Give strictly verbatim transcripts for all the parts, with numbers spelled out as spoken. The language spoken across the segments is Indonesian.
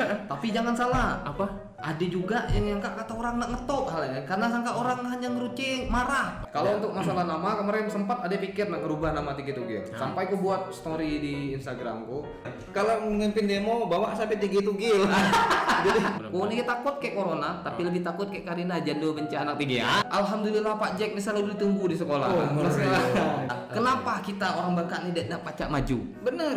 Tapi jangan salah. Apa? Ada juga yang nyangka kata orang nak ngetop halnya karena sangka orang hanya ngerucing marah. Kalau untuk masalah nama kemarin sempat ada pikir nak ngerubah nama Tiki Tugil. Sampai ku buat story di Instagramku. Kalau memimpin demo bawa sampai Tiki Tugil. Jadi oh ini takut kayak corona, tapi lebih takut kayak Karina Jando benci anak tiga. Alhamdulillah Pak Jack ini selalu ditunggu di sekolah. Oh, kenapa kita orang Bangka ini tidak pacak maju? bener.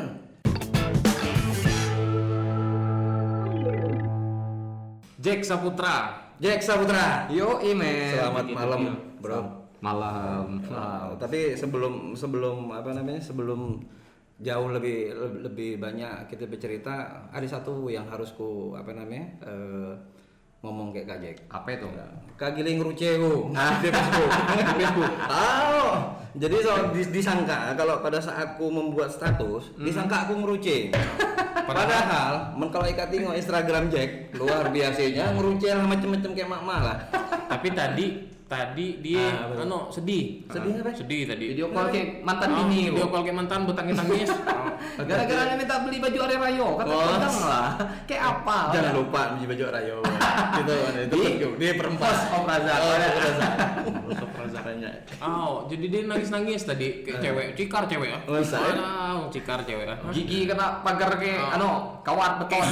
Jack Saputra. Jack Saputra. Yo email. Selamat Tiki malam, Tugil. bro. Malam. Wow, tapi sebelum sebelum apa namanya sebelum jauh lebih lebih, lebih banyak kita bercerita, ada satu yang harus ku apa namanya eh, ngomong kayak Kak Jack. Apa itu? Kak Giling Rucehu di Facebook. Di Facebook. Oh, jadi so, dis- disangka kalau pada saat aku membuat status, disangka aku ngeruce. Padahal, men kalau ikat tengok Instagram Jack, luar biasanya ngeruce lah macam-macam kayak mak-mak lah. Tapi tadi tadi dia Ah, betul. anu sedih. Sedih apa? Sedih tadi. Video call kayak mantan Ah, bini. video call kayak mantan bertangis-tangis. Gara-gara dia minta beli baju Hari Rayo, kata Oh. pedang lah. Kayak apa? Jangan lupa beli baju rayo. Gitu kan itu. Di- Dia perempuan. Om Razak. Oh, ya, Razak. Untuk perasaannya. Oh, jadi dia nangis-nangis tadi kayak cewek, cikar cewek ya. Oh, saya? Ah, cikar cewek ya. Gigi kena pagar kayak Oh. anu, kawat beton.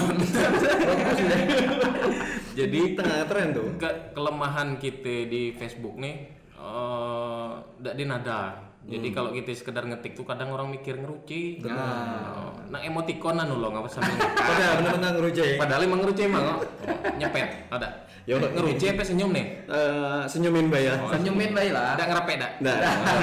Jadi Tengah tren tuh. ke- kelemahan kita di Facebook nih eh ndak di nada. Jadi kalau kita sekedar ngetik tuh kadang orang mikir ngeruci. Nah, nah emoticon anu loh nggak sambil ngetik. Pada benar-benar ngeruce. Padahal emang ngeruci emang kok. Nyepet ada. Ya udah Ngeruci apa senyum nih? Eh, senyumin bayar. Senyumin baik lah. Ada ngerapet dak. Nah.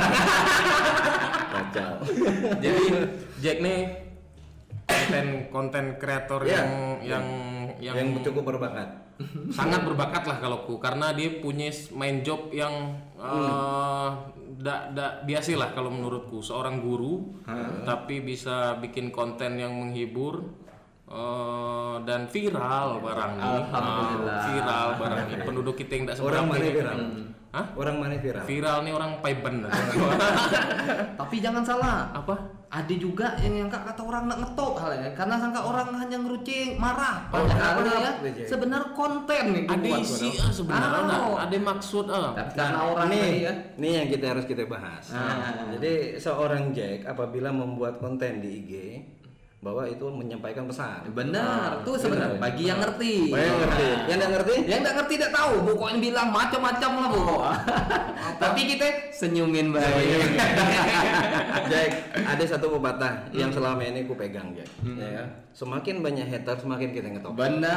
Kacau. Jadi Jack nih konten konten kreator Ya. yang yang yang, Yang cukup berbakat. sangat berbakat lah kalau ku karena dia punya main job yang eh dak dak biasa lah kalau menurutku seorang guru tapi bisa bikin konten yang menghibur eh, dan viral barang ini. Alhamdulillah. Ah, viral barang ini penduduk kita yang tidak Orang mana seberapa viral? ini. Hah? Orang mana viral? Viral nih orang Paiben. Tapi jangan salah. Apa? Ada juga yang nyangka kata orang nak ngetop halnya karena sangka orang hanya ngerucing marah. Oh, Padahal kenapa, ya Jack? sebenarnya konten nih Ada dibuat, isi bro. ah, sebenarnya Ah, ada, ada maksud ah. Tapi karena orang nih, tadi ya. nih yang kita harus kita bahas. Ah. Jadi seorang Jack apabila membuat konten di I G bahwa itu menyampaikan pesan. Benar, tuh sebenarnya bagi yang ngerti. Oh, yang ngerti. Yang nggak ngerti? Yang nggak ngerti tidak tahu, pokoknya bilang macam-macam lah pokok. Tapi kita senyumin baik. Jack, ada satu pepatah yang selama ini ku pegang, Jack. Ya kan? Semakin banyak hater, semakin kita ngetop.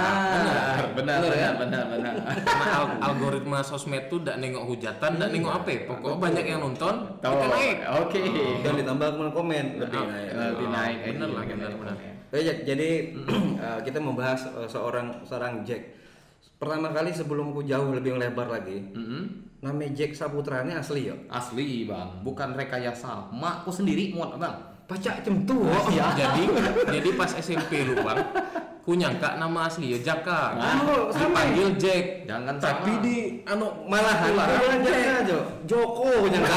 Benar, benar, Benar, ya? benar, benar, benar. Karena al- algoritma sosmed tuh ndak nengok hujatan, ndak nengok apa. Pokoknya banyak yang nonton, Tahu. kita naik. Oke. Dan ditambah komen lebih Ah, naik. Lebih naik. Benar lah, benar benar. Oke, Jack, jadi eh, kita membahas eh, seorang seorang Jack. Pertama kali sebelum ku jauh lebih lebar lagi, nama Jack Saputra ini asli ya. Asli bang, bukan rekayasa. Makku sendiri muat bang. Pacak cemtu. Ya. Jadi jadi pas S M P lu bang, ku nyangka nama asli ya Jaka. Oh, sama. Dipanggil Jack. Jangan Tapi salah. di anu Malahan Lah, aku bilang Jack aja. Joko nyangka.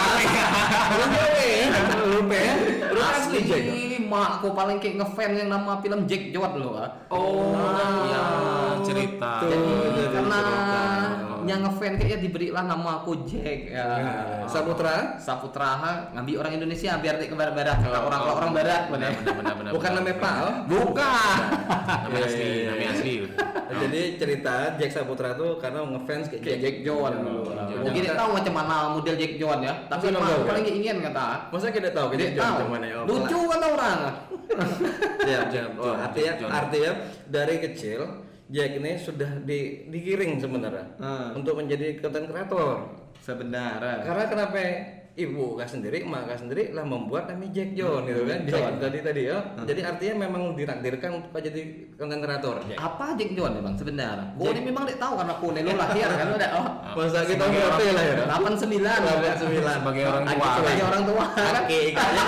Lu Jawa, lu pe. Lu asli Jack. Asli, makku paling kayak ngefans yang nama film Jack Jawad loh. ah. Oh, ya cerita. Tuh. Jadi jadi karena cerita. yang ngefans kayaknya diberilah nama aku Jack ya. Saputra? Saputra ngambil orang Indonesia biar tidak ke barat-barat. Kalau orang kalau orang barat benar benar benar benar. Bukan nama Pak. Bukan. Nama asli, nama asli. Jadi cerita Jack Saputra tuh karena ngefans kayak Kayak Jack. Jack Joan dulu. Jack Mungkin dia tahu macam mana model Jack Joan ya. Tapi Masa mah tahu, paling kan? ingin kata. Masa kita tahu kayak Dia Jack John tahu. cuman ya. Lucu kan orang. Siap, siap. Oh, John, artinya John. artinya dari kecil Jack ini sudah di, digiring sebenarnya Hmm. untuk menjadi konten kreator. Sebenarnya. Karena kenapa ibu kak sendiri, emak kak sendiri lah membuat namanya Jack John gitu kan. Jack John. tadi tadi ya. Jadi artinya memang ditakdirkan untuk jadi konten kreator. Jack. Apa Jack Joan ya bang sebenarnya? Gue ini memang tidak tahu karena aku nih lo lahir kan udah oh Masa kita Sebagai berapa orang- lah ya? delapan sembilan. delapan sembilan Sebagai orang tua. Sebagai orang tua. Oke.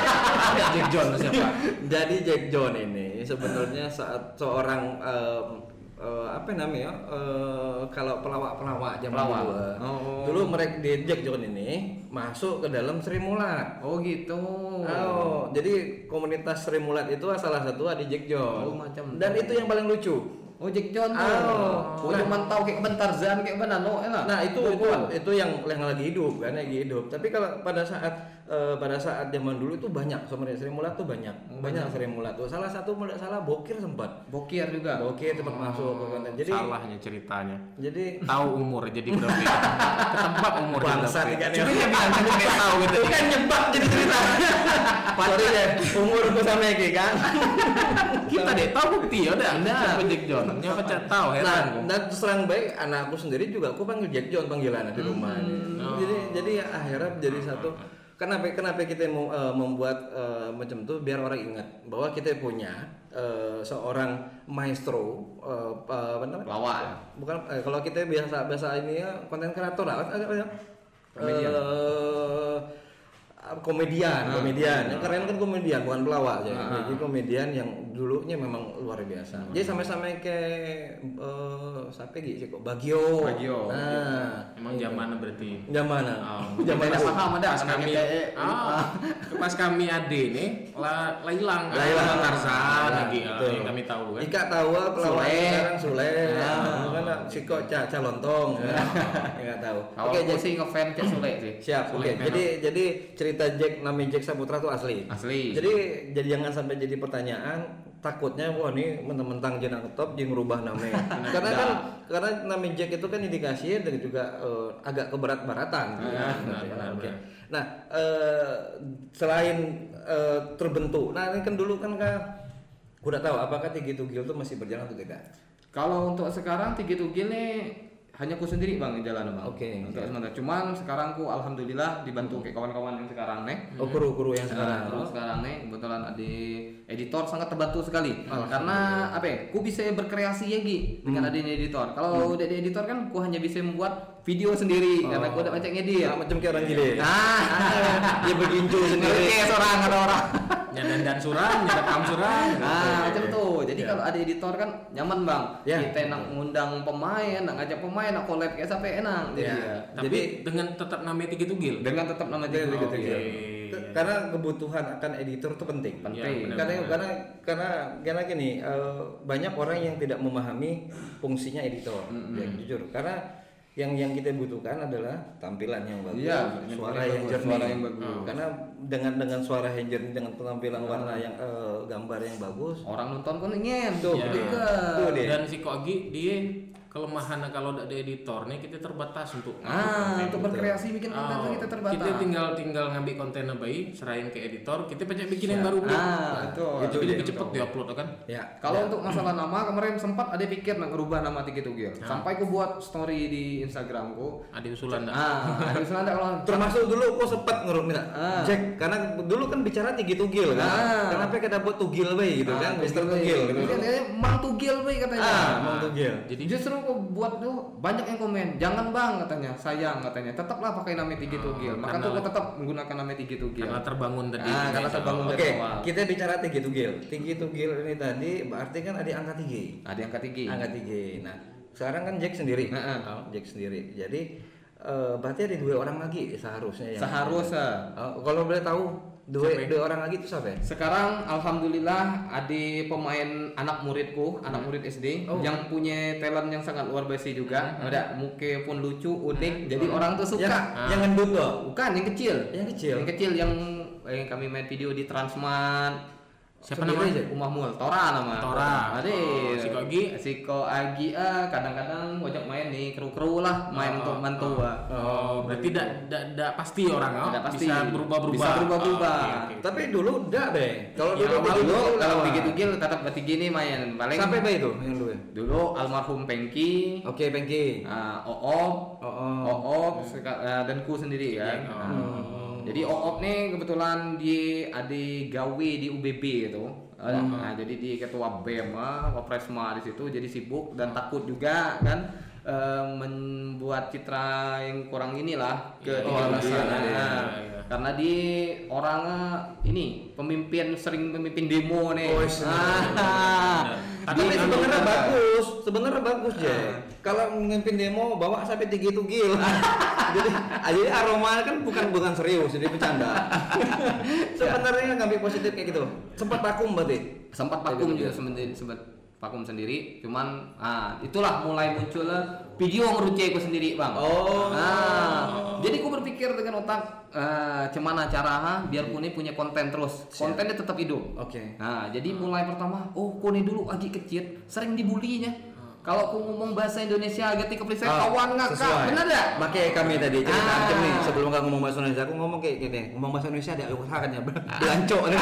Jack John siapa? Jadi Jack John ini sebenarnya saat seorang em, eh, apa namanya eh, kalau pelawak-pelawak zaman Pelawak. dulu eh, Oh. dulu mereka di Jack John ini masuk ke dalam Sri Mulat. Oh gitu. Oh, jadi komunitas Sri Mulat itu salah satu ada Jack John. Oh, macam Dan itu. itu yang paling lucu. Oh Jack John tuh. Oh. Oh, cuma tahu kayak bentar Zan kayak benar no enak. Nah itu itu, Bukan. itu yang yang lagi hidup kan lagi hidup. Tapi kalau pada saat eh, pada saat zaman dulu itu banyak sebenarnya Sri Mulat tuh banyak Oh, banyak Sri Mulat tuh. Salah satu kalau tidak salah Bokir sempat. Bokir juga. Bokir sempat masuk ke konten. Jadi Salahnya ceritanya. jadi Tahu umur jadi berapa? Ketebak umur Bangsat jadi kan berapa? ya. Cuma dia bilang kan dia tahu gitu. itu kan nyebak jadi cerita. Sorry ya, umurku sama Eki kan. Kita deh tahu bukti ya udah. Siapa Jack John? Nyapa cak tahu Nah, heran. gua. dan terus terang baik anakku sendiri juga aku panggil Jack John panggilan di rumah. Oh. Jadi jadi ya akhirnya jadi satu. Kenapa kenapa kita mau eh, membuat eh, macam itu biar orang ingat bahwa kita punya eh, seorang maestro eh, apa namanya? Pelawak. Bukan eh, kalau kita biasa biasa ini ya konten kreator lah. Komedian. Eh, komedian, Ah, komedian. Yang keren kan komedian, bukan pelawak. Jadi, Ah, ah. jadi komedian yang dulunya memang luar biasa. Jadi sampai-sampai ke eh siapa gitu sih kok Bagio. Bagio. Nah, Emang zaman berarti. zaman mana? Oh, Zaman Tidak aku. paham ada Pas karena kami, kita ah, pas kami ade nih, lah lah hilang, Lah hilang. Tarzan Nah, lagi, ah, betul. yang kami tahu kan. Ika tahu pelawak Sule. sekarang Sule. Ah. Nah, kan si kok ca calontong. Enggak tahu. Kalau Oke, aku jadi sih ngefans kayak Sule sih. siap. Sule Oke, memang. jadi jadi cerita Jack namanya Jack Saputra tuh asli. Asli. Jadi jadi jangan sampai jadi pertanyaan takutnya wah ini mentang-mentang jenang top jeung rubah namanya. Karena kan karena nama Jack itu kan indikasinya dan juga eh, agak keberat-baratan gitu Iya, kan. benar, Ya, benar, oke. benar. Nah, eh, selain eh, terbentuk. Nah, ini kan dulu kan Kak udah tahu apakah Tigi Tugil itu masih berjalan atau tidak? Kalau untuk sekarang Tigi Tugil nih hanya ku sendiri bang yang jalan bang. Oke. Untuk sementara. Cuman sekarang ku alhamdulillah dibantu kayak kawan-kawan yang sekarang nih. Oh, kru-kru yang Sekarang, sekarang. sekarang nih kebetulan ada editor sangat terbantu sekali. Karena apa ya? Ku bisa berkreasi ya Gi dengan adanya editor. Kalau udah di editor kan ku hanya bisa membuat video sendiri karena ku udah banyak ngedit. Nah, macam kayak orang gile. Ah, Dia bergincu sendiri. kayak seorang ada orang. Nyadan dan suram, nyadan kam suram. Nah, macam tuh. Jadi Ya. kalau ada editor kan nyaman bang. Ya. Kita nak ngundang pemain, nak ngajak pemain, nak collab kayak sampai enak. Jadi Ya. ya. Tapi Jadi dengan tetap namanya Tigi Tugil. dengan tetap nama Tigi Tigi Tugil. Tugil. Karena kebutuhan akan editor itu penting. Penting. Ya, benar. karena karena karena karena gini eh, banyak orang yang tidak memahami fungsinya editor. Ya, jujur. Karena yang yang kita butuhkan adalah tampilan yang bagus, Iya, suara yang yang bagus, jernih. suara yang bagus. Karena dengan dengan suara yang jernih, dengan penampilan warna yang eh, gambar yang bagus, Orang nonton kan ingin Tuh, jadi ya. ke. Tuh dia. Dan si Kogi dia kelemahannya kalau ada editor nih kita terbatas untuk Ah, untuk konten. berkreasi bikin konten Oh, tuh kita terbatas. Kita tinggal tinggal ngambil kontennya baik, serahin ke editor, kita banyak bikin yang Siap. baru. Ah, betul. Itu Jadi dia. lebih cepet diupload kan. ya. Kalau ya. untuk masalah nama kemarin sempat ada pikir nak ngerubah nama Tigi Tugil. Sampai ku buat story di Instagramku. Ada usulan dah. Ah, ada usulan ada kalau Termasuk dulu kok sempat ngerup minta Ah. Jack karena dulu kan bicara Tigi Tugil kan. Ah. Kenapa kita buat Tugil we gitu kan, Mister Tugil gitu. Kan dia Mang Tugil we katanya. Ah, Mang Tugil. Jadi Justru aku buat tuh banyak yang komen, jangan bang katanya, sayang katanya, tetaplah pakai nama Tigi Tugil. Maka karena- tuh aku tetap menggunakan nama Tigi Tugil. karena terbangun tadi. Ah, karena terbangun Oke, dari awal. kita bicara Tigi Tugil. Tigi Tugil ini tadi berarti kan ada angka tiga. Ada yang ketiga. Angka tiga. Nah, sekarang kan Jack sendiri. Heeh. Oh, Jack sendiri. Jadi eh, berarti ada dua orang lagi seharusnya yang Seharusnya. Oh, kalau boleh tahu dua Siapa? dua orang lagi itu siapa? Sekarang alhamdulillah ada pemain anak muridku, anak murid S D Oh. yang punya talent yang sangat luar biasa juga. Ada muka pun lucu, unik. Jadi orang tuh suka. Yang, yang gendut loh. Bukan yang kecil. Yang kecil. Yang kecil yang eh, kami main video di Transmart. Siapa Sendiri namanya? aja? Umah Mul, Tora nama. Tora. Ada. Oh, si Kogi? Si Ko Agi ah kadang-kadang ngajak main nih kru-kru lah, main Oh, untuk bantu. ah. Oh, berarti tidak tidak pasti orang oh. Tidak pasti. Bisa berubah-berubah. Bisa berubah-berubah. Oh, oke, oke. Tapi dulu udah deh. Kalau Ya, dulu awal Tigi dulu Tugil kalau awal. Tigi Tugil tetap bertiga nih main. Paling Sampai bayi itu yang dulu. dulu almarhum Pengki, Oke, Pengki. uh, Oop, Oh, oh. Oop, seka- uh, dan ku sendiri ya. Ya, Nah, oh. Jadi Oop nih kebetulan dia ada gawe di U B B gitu. Uh, Nah, jadi dia ketua B E M, ah, Wapresma di situ, jadi sibuk dan takut juga kan eh, membuat citra yang kurang inilah ke Iya, Tigi oh, Tugil. alasan, Nah, iya, iya. karena dia orangnya ini pemimpin sering pemimpin demo nih. Oh, iya. Ah. Tadi Tapi kan sebenarnya ada- bagus, sebenarnya bagus Ah. Jack. Kalau memimpin demo bawa sampai Tigi Tugil. jadi jadi aroma kan bukan bukan serius, jadi bercanda. Sebenarnya ngambil positif kayak gitu. Sempat vakum berarti. Sempat vakum juga sebenarnya sempat vakum sendiri. Cuman ah itulah mulai muncul video ngerucek ku sendiri bang. Oh. Nah, jadi ku berpikir dengan otak uh, cemana cara ha, biar ku ini punya konten terus. Kontennya tetap hidup. Oke. Okay. Nah, jadi mulai pertama, oh ku ini dulu lagi kecil sering dibulinya. Kalau aku ngomong bahasa Indonesia agak tiga puluh oh, kawan ngakak, benar tak? Makanya kami tadi cerita ah. Ancem nih sebelum kamu ngomong bahasa Indonesia, aku ngomong kayak gini, ngomong bahasa Indonesia ada usahakan ya, belancok nih.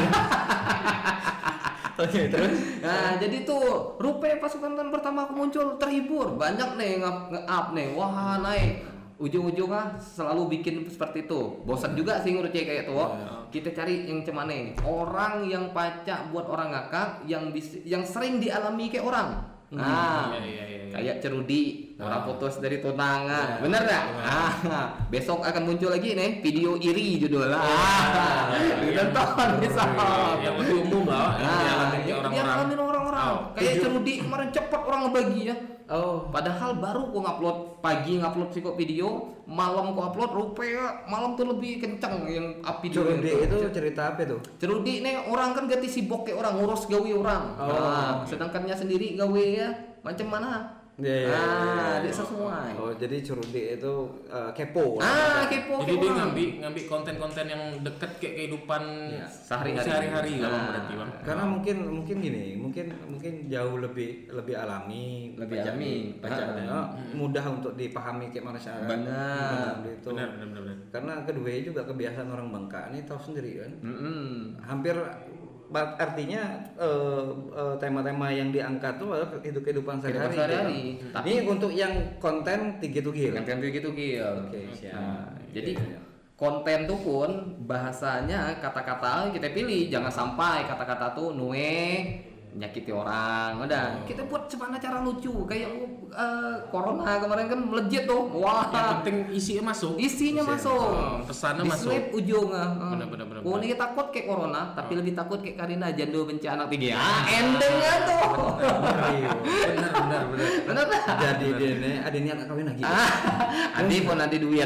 Oke, terus? Nah, jadi tuh rupanya pas konten pertama aku muncul terhibur, banyak nih nge-up nih, wah naik. Ujung-ujungnya selalu bikin seperti itu. Bosan juga sih ngurucek kayak tuh. Kita cari yang cemane, orang yang pacak buat orang ngakak, yang bis, yang sering dialami kayak orang. Nah, iya, iya, iya, iya. kayak Cerudi, nah. orang putus dari tunangan, bener nggak? Ah, besok akan muncul lagi nih video iri judulnya. Ah, ditonton bisa. Yang lebih umum lah, yang dialami orang-orang. orang-orang. Kayak Cerudi kemarin cepat orang ngebagi ya. Oh, padahal baru gua ngupload pagi ngupload psiko video, malam gua upload rupanya malam tuh lebih kenceng yang up video. Cerudi itu, itu cerita apa tuh? Cerudi nih orang kan ganti sibuk kayak orang ngurus gawe orang. Oh. Nah, sedangkannya sendiri gawe ya macam mana? Yeah, yeah, ah, yeah, dia sesuai. Oh, jadi Cerudi itu uh, kepo. Ah, kepo. Jadi dia ngambil ngambil konten-konten yang dekat kayak kehidupan ya, sehari-hari. Sehari-hari nah, bang berarti bang. Karena mungkin mungkin gini, mungkin mungkin jauh lebih lebih alami, lebih baca- alami, baca- ah. mudah untuk dipahami kayak mana cara. Benar. Itu. Benar, benar, benar, benar. Karena kedua juga kebiasaan orang Bangka ini tahu sendiri kan. Mm-mm. Hampir artinya uh, uh, tema-tema yang diangkat tuh adalah hidup kehidupan sehari-hari. sehari-hari. Gitu. Tapi- Ini untuk yang konten tiga tugil. Konten tuh gitu Gil. Oke, siap. Nah, jadi Iya, iya. konten tuh pun bahasanya kata-kata kita pilih, jangan sampai kata-kata tuh nue menyakiti orang. Udah, kita buat cemana cara lucu kayak uh, corona kemarin kan melejit tuh. Wah. Yang penting isinya masuk. Isinya masuk. Oh, pesannya Di masuk. slip ujungnya. Uh. Benar, benar, benar, Oh, ini takut kayak corona, tapi lebih takut kayak Karina jando benci anak tiga. Ah, endingnya tuh. Benar, benar, benar. Benar tak? Jadi dia nih, ada niat nak kawin lagi. Ah, Adi pun nanti duit.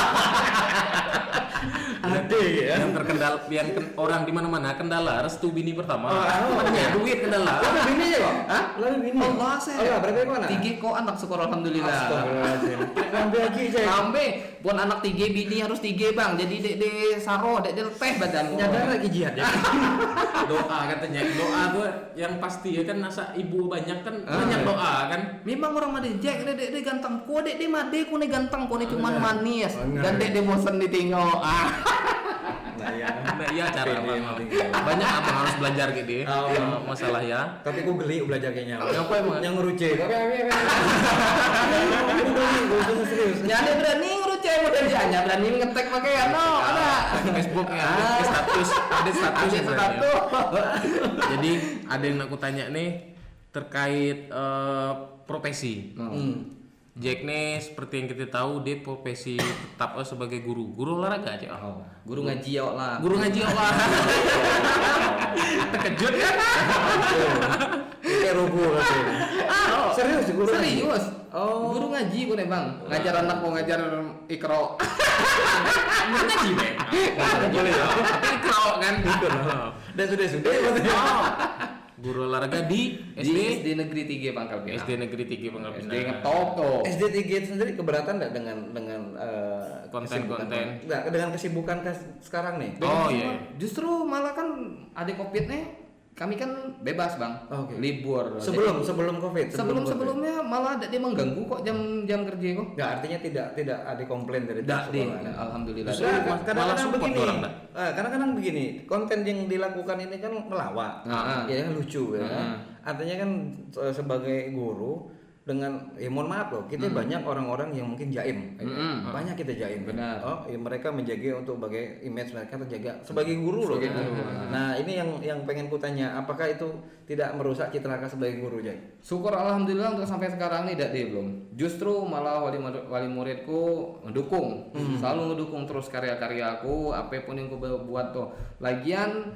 Ada ya. Yang terkendal, yang ken- orang di mana-mana kendala restu bini pertama. Oh, oh, Banyak duit kendala. Lalu bini ya kok? Hah? Lalu bini. Allah saya. Oh, ya, berarti mana? Tiga kok anak syukur alhamdulillah. Astagfirullahaladzim. Ngambil lagi saya. Sampai pun anak tiga bini harus tiga bang. Jadi dek de saro, dek de teh badan. Nyadar lagi jihad ya. Doa katanya. Doa tuh yang pasti ya kan nasa ibu banyak kan Ah, banyak iya. doa kan. Memang orang made Jack dek dek de ganteng. Ko dek de made ko ne ganteng ko ne cuman Benar. manis. Benar. Dan dek de bosan ditinggal. Ah. Nah, ya. Nah iya cara Pede, abang. pede. Banyak abang harus belajar gitu ya. Oh. Eh, masalah ya. Tapi gue geli belajar kayaknya. Apa emang? Yang ngeruce. Tapi tapi tapi. Gue geli, serius. Nyade berani ngeruceh model dia, berani ngetek pakai no, ada. Facebooknya Ah. ada status, ada status Ada ya, berarti ya. satu. Jadi ada yang aku tanya nih terkait eh, profesi. Hmm. Jack nih seperti yang kita tahu dia profesi tetap eh, sebagai guru, guru olahraga aja. Oh, guru ngaji ya lah. Guru ngaji Allah. Terkejut kan? Kayak rubuh katanya. Ah, Serius guru ngaji? Serius. Oh. Guru ngaji gue nih bang, ngajar anak mau ngajar ikro. Ngaji Bang. Boleh ya. Ikro kan. Dan sudah sudah. Oh. Guru olahraga di S Di D S D Negeri tiga Pangkal Pinang. S D Negeri tiga Pangkal S D Pinang. ngetop tuh. S D tiga itu sendiri keberatan nggak dengan dengan eh, Konten-konten. kesibukan- nggak, dengan kesibukan kes- sekarang nih? Oh, Bebas iya. semua. Justru malah kan ada covid nih, kami kan bebas bang, Oke. libur. Sebelum sebelum covid. sebelum Covid. sebelumnya malah ada dia mengganggu kok jam jam kerja kok. Nggak, artinya tidak tidak ada komplain dari Dah pihak deh, sekolah. alhamdulillah. Justru Nah, malah kadang-kadang support begini, orang, Dak. eh, kadang-kadang begini, konten yang dilakukan ini kan melawak, Ah, ah. ya kan lucu ya. Ah, kan? ah. Artinya kan eh, sebagai guru dengan, ya mohon maaf loh, kita banyak orang-orang yang mungkin jaim, Mm-mm. banyak kita jaim. Benar. Oh, ya mereka menjaga untuk bagai image mereka terjaga sebagai guru loh. Sebagai kan? guru. Nah ini yang yang pengen ku tanya, apakah itu tidak merusak citra kakak sebagai guru Jai? Syukur alhamdulillah untuk sampai sekarang nih tidak dia belum. Justru malah wali wali muridku mendukung, selalu mendukung terus karya-karyaku, apapun yang ku buat tuh. Lagian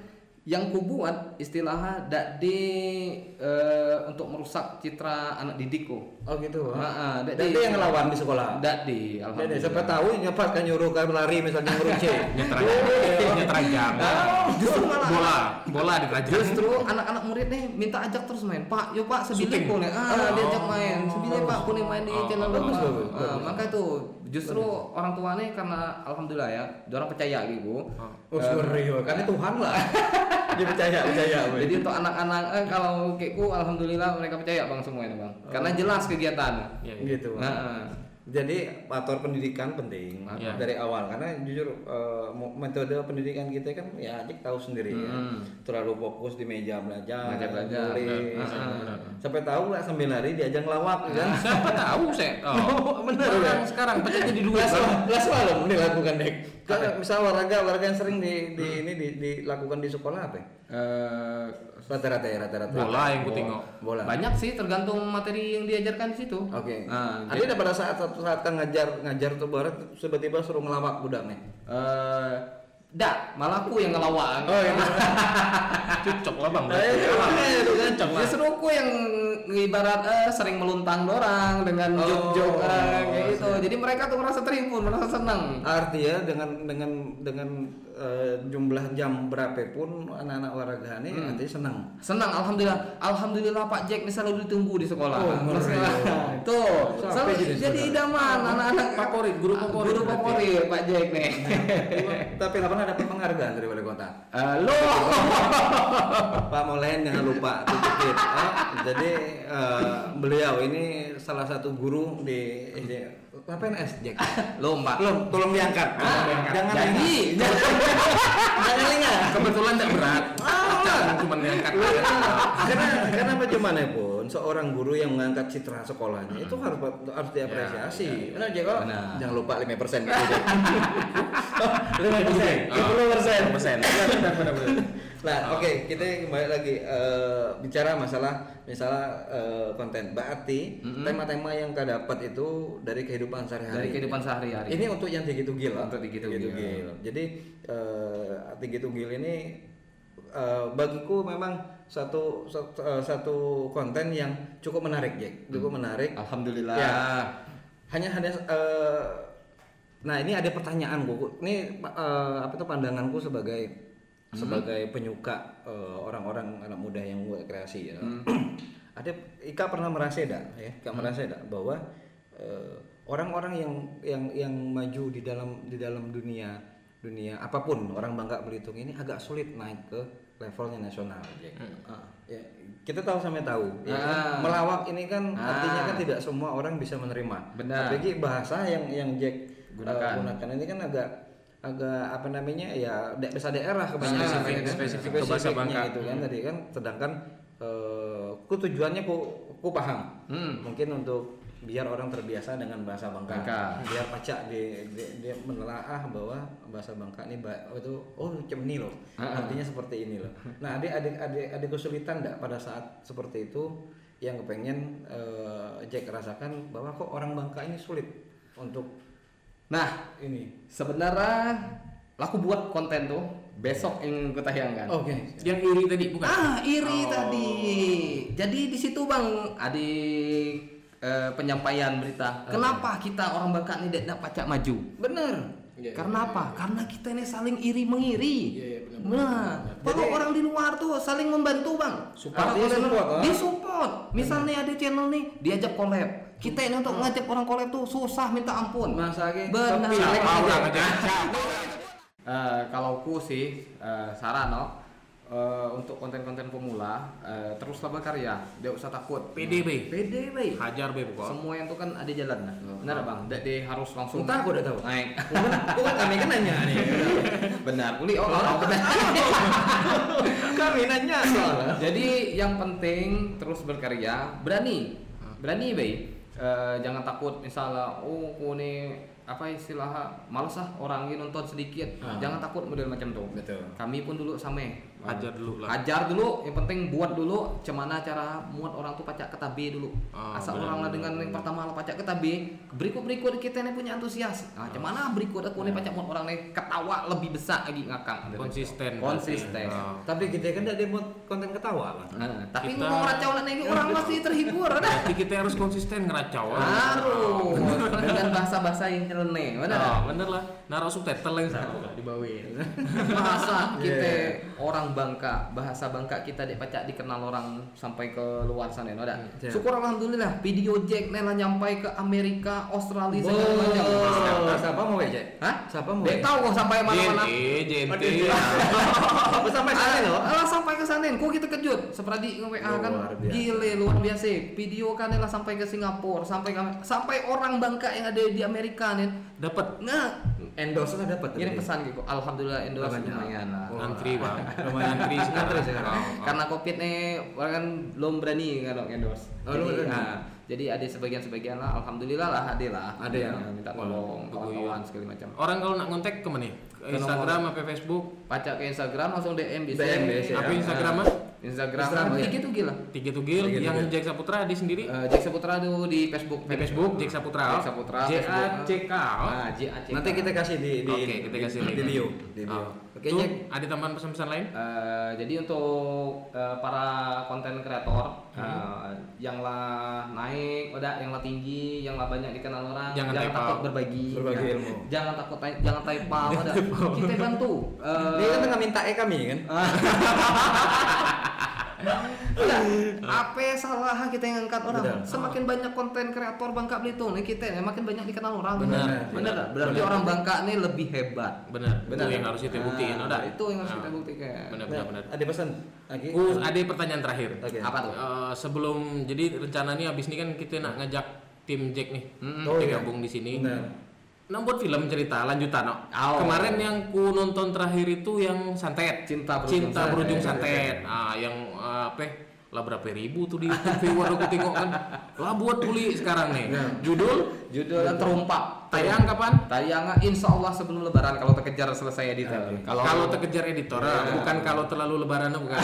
yang ku buat istilahnya dak di eh, untuk merusak citra anak didikku. Oh gitu. Heeh, dak Dan di dia yang ngelawan di sekolah. dak di Jadi alhamdulillah. siapa tahu nyepat kan nyuruh kan lari misalnya ngeruce. Nyetrajang, nyetrajang. Justru malah Bola, bola diterajang. Justru anak-anak murid nih minta ajak terus main. Pak, yuk Pak sebile Syuting. ku nih. Ah, Oh. diajak main. Sebile Pak ku nih main di Oh, channel bagus, Bapak. bagus, Ah, bagus. maka itu justru orang tua nih karena alhamdulillah ya, orang percaya gitu. Oh sorry, kan itu Tuhan lah. Dia percaya, percaya. Jadi untuk anak-anak eh, kalau kekku alhamdulillah mereka percaya Bang semua ini Bang. Karena jelas kegiatan. Iya, iya. gitu. Nah, Jadi faktor pendidikan penting Ya. dari awal karena jujur eh, mo- metode pendidikan kita kan ya Ajik tahu sendiri ya. Hmm. Terlalu fokus di meja belajar, Meja belajar, nulis. benar, benar, benar. Sampai tahu lah sambil lari diajak ngelawak kan. Siapa tahu saya. Oh, Bener, Orang ya? sekarang pecah jadi dua. Las las malam dilakukan dek. Kalau misal olahraga olahraga yang sering di, di ini di, dilakukan di sekolah apa? ya? eh, Rata-rata ya rata-rata. Bola yang ku tengok. Bola. banyak sih tergantung materi yang diajarkan di situ. Oke. Nah, Ada pada saat satu saat kan ngajar ngajar tuh barat tiba-tiba suruh ngelawak budak nih. eh dak, malah aku yang ngelawak. Oh, iya. Cocok lah bang. Eh, itu kan cocok lah. Justru aku yang ibarat eh, sering meluntang dorang dengan Oh, jok-jok eh, kayak gitu. siap. Jadi mereka tuh merasa terhibur, merasa senang. Artinya dengan dengan dengan eh, jumlah jam berapapun anak-anak olahraga ini Hmm. artinya senang. Senang, alhamdulillah. Alhamdulillah Pak Jack nih selalu ditunggu di sekolah. Oh, ngeri. Tuh, Sampai selalu jadi jadi sekolah. idaman anak-anak Favorit, guru favorit Guru berarti. favorit Pak Jack nih. Tapi nggak pernah dapat penghargaan dari wali kota. Halo. Pak Molen jangan lupa titip. Eh, jadi eh, beliau ini salah satu guru di, di P N S Jack. Lo Mbak. Belum, tolong diangkat. Jangan Jadi, lengah. Jangan lengah. Kebetulan tidak berat. Jangan cuma diangkat. karena karena bagaimanapun seorang guru yang mengangkat citra sekolahnya itu harus harus diapresiasi. Benar Jack? Oh, Benar. jangan lupa lima persen gitu Jack. lima persen, lima puluh persen. Persen. Nah, oke, kita kembali lagi eh, bicara masalah misalnya eh, konten. Berarti Mm-mm. tema-tema yang kau dapat itu dari kehidupan sehari-hari. dari kehidupan sehari-hari. Ini untuk yang Tinggi Tugil lah. Untuk Tinggi Tugil. Tugil. Jadi eh, Tinggi Tugil ini eh, bagiku memang satu satu, eh, satu konten yang cukup menarik, Jack. Cukup menarik. Alhamdulillah. Ya. Hanya ada eh, nah, ini ada pertanyaan Bu. Ini eh, apa itu pandanganku sebagai sebagai penyuka eh, orang-orang anak muda yang buat kreasi ya. Ada Ika pernah merasa enggak ya? Ika merasa enggak bahwa eh, orang-orang yang yang yang maju di dalam di dalam dunia dunia apapun orang Bangka Belitung ini agak sulit naik ke levelnya nasional, Jack. Ah, ya, kita tahu sama tahu. Ya, kan? Ah. Melawak ini kan Ah. artinya kan tidak semua orang bisa menerima. Benar. Apalagi bahasa yang yang Jack Gunakan. eh, gunakan ini kan agak agak apa namanya ya da- bahasa daerah kebanyakan Spesifik, ya kan? spesifik ke bahasa Spesifiknya Bangka. gitu kan tadi kan sedangkan eh, ku tujuannya ku ku paham. Hmm. Mungkin untuk biar orang terbiasa dengan bahasa Bangka, Bangka. biar pacak dia, dia, dia menelaah bahwa bahasa Bangka ini ba- oh itu oh cemeni loh, Ah. artinya seperti ini loh. Nah ada ada ada ada kesulitan enggak pada saat seperti itu yang kepengen eh, Jack rasakan bahwa kok orang Bangka ini sulit untuk Nah, ini. sebenarnya aku buat konten tuh besok yang gue tayangkan. Oke. Yang iri tadi bukan? Ah, iri Oh. tadi. Jadi di situ Bang ada eh, penyampaian berita. Kenapa kita orang Bangka ini tidak pacak maju? Bener. Karena apa? Karena kita ini saling iri mengiri. Iya, iya, benar. Nah, kalau Jadi- orang di luar tuh saling membantu Bang. Support. Kalau Artinya orang- support, ah? disupport. Misalnya ada channel nih diajak collab. Kita ini untuk ngajak orang collab tuh susah minta ampun. Masa lagi Benar. tapi Siapa like orang aja. aja? Eh, kalau ku sih eh, saran no, eh, untuk konten-konten pemula eh, teruslah berkarya, tidak usah takut. P D B. P D B. Hajar be pokok. Semua yang itu kan ada jalan nah. Benar bang, tidak di harus langsung. Entah aku udah tahu. Naik. Bukan kami kan nanya nih. Benar. Uli oh, oh, oh, benar. Kami nanya soalnya. Jadi yang penting terus berkarya, berani, berani bay. Eh, jangan takut misalnya, oh aku nih apa istilahnya malas ah orang ini nonton sedikit. Ah. Jangan takut model macam tuh. Betul. Kami pun dulu sama Ajar dulu lah. Ajar dulu, yang penting buat dulu cemana cara muat orang tuh pacak ketabe dulu. Oh, Asal benar, orang lah benar, dengan yang benar. pertama lah pacak ketabe, berikut-berikut kita nih punya antusias. Nah, cemana berikut aku nih pacak muat orang nih ketawa lebih besar lagi ngakak. Konsisten. Konsisten. berarti. Oh. Tapi kita kan tidak buat konten ketawa kan. Nah, tapi Kita- ngomong racau lah nih orang pasti terhibur ada. Berarti kita harus konsisten ngeracau. Harus dengan bahasa-bahasa yang nyeleneh, Oh, benar. bener lah. Naruh subtitle yang sama dibawain. Bahasa kita Yeah. orang Bangka, bahasa Bangka kita dek pacak dikenal orang sampai ke luar sana, no ada. Yeah. Syukur alhamdulillah, video Jack nela nyampai ke Amerika, Australia segala Oh, macam. siapa, siapa mau Jack? Hah? Siapa mau? Dek tahu kok sampai mana-mana. J N T, J N T. Oh, sampai sana loh. Alah sampai ke sana, kok kita kejut. Seperti nge-W A kan, Luar biasa. gile luar biasa. Video kan lah sampai ke Singapura, sampai ke, sampai orang Bangka yang ada di Amerika nih. Dapat Nah, Endorse lah dapat. ngirim pesan gitu. Alhamdulillah endorse Banyak. lumayan lah. Oh. antri bang. Lumayan. Antri sekarang. Antri sekarang. Oh, oh. Karena covid nih orang kan belum berani kalau endorse. Oh, jadi, belum berani. nah, jadi ada sebagian-sebagian lah, alhamdulillah lah ada lah. Ada ya? minta Wah, tolong bagus. kawan-kawan segala macam. Orang kalau nak ngontek ke mana? Ke Ke Instagram apa Facebook? Pacak ke Instagram langsung D M bisa. D M biasa ya. Apa Instagram Nah, mah? Instagram Instagram kan ya. tiga tuh gila. Tiga Tugil Tiga yang Tugil. Jack Saputra di sendiri. Eh, Jack Saputra tuh di Facebook. Di Facebook Jack Saputra. Jack Saputra. J A Facebook. C K. Ah, J A C K. Nanti kita kasih di di Oke, kita kasih di, link. di bio. Di bio. Oh. Oke, Tuh, Jack. ada tambahan pesan-pesan lain? Eh, jadi untuk eh, para konten kreator Hmm. eh, yang lah naik, udah yang lah tinggi, yang lah banyak dikenal orang, Jangan type takut out. berbagi, Berbagi Ya. ilmu. jangan takut ty- jangan type out, udah. Kita bantu. Eh, Dia kan tengah minta e kami kan. udah, apa salah kita yang angkat orang? Benar. Semakin banyak konten kreator Bangka Belitung nih kita, ya, makin banyak dikenal orang. Benar. benar. Benar. Berarti Benar. orang Bangka nih lebih hebat. Benar. Benar. Itu yang harus kita buktiin. Nah, Udah. itu yang harus Ah. kita buktikan. Benar, benar, benar. Ada pesan lagi? Ku ada pertanyaan terakhir. Oke. Apa tuh? Eh, sebelum jadi rencana nih abis ini kan kita nak ngajak tim Jack nih, Mm-mm. Oh, kita iya. gabung di sini. Benar. Nah buat film cerita lanjutan no. Oh. Kemarin yang ku nonton terakhir itu yang santet. Cinta berujung Cinta santet. berujung santet. Ah yang eh, apa? Lah berapa ribu tuh di YouTube viewer aku tengok kan. Lah buat beli sekarang nih. Ya. Judul Judulnya terumpak. tayang kapan? Tayang insya Allah sebelum Lebaran kalau terkejar selesai editor. Oke. Kalau Kalau terkejar editor, Ya. bukan kalau terlalu lebaran bukan.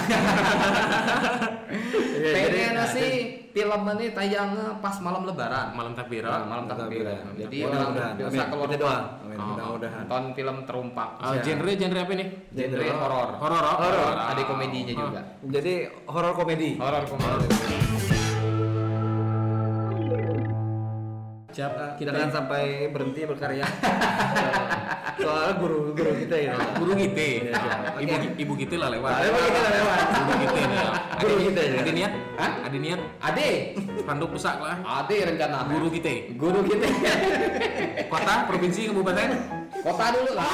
Iya, jadi- pengennya sih film ini tayang pas malam Lebaran. Malam takbir. Nah, malam takbir. Mudah-mudahan. Jadi Mudah-mudahan. bisa Amin. keluar Kita doa. rumah. Amin. Oh. Mudah-mudahan. Nonton film terumpak. Ah, genre genre apa nih? Genre horor. Horor. oh? Horor. Ah. Ada komedinya Ah. juga. Jadi horor komedi. Horor komedi. Siap. Eh, Kita Jangan sampai berhenti berkarya. Soalnya guru guru kita ya. guru kita. Iya, siap. Ibu Oke. ibu kita lah lewat. Ah, lewat kita lah, lewat. Ibu kita nih. Guru kita ya. Ada niat? Hah? Ada niat? Ade, Spanduk besar lah. ade rencana. Guru kita. Guru kita. Kota, provinsi, kabupaten. Kota dulu lah.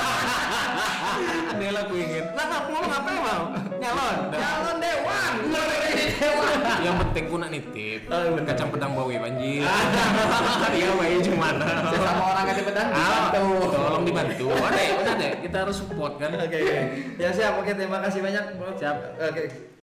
Ada lah aku ingin. Lah ngapa mau ngapain mau? Nyalon. Calon dewan. Dewan. Yang penting ku nak nitip. Oh, benar. Kacang pedang bawa banjir. Dia wae cuma. Sesama orang ada pedang. Ah, dibantu. tolong dibantu. Ada, udah deh. Kita harus support kan. Oke, oke. Ya siap. Oke, terima kasih banyak. Bro. Siap. Oke.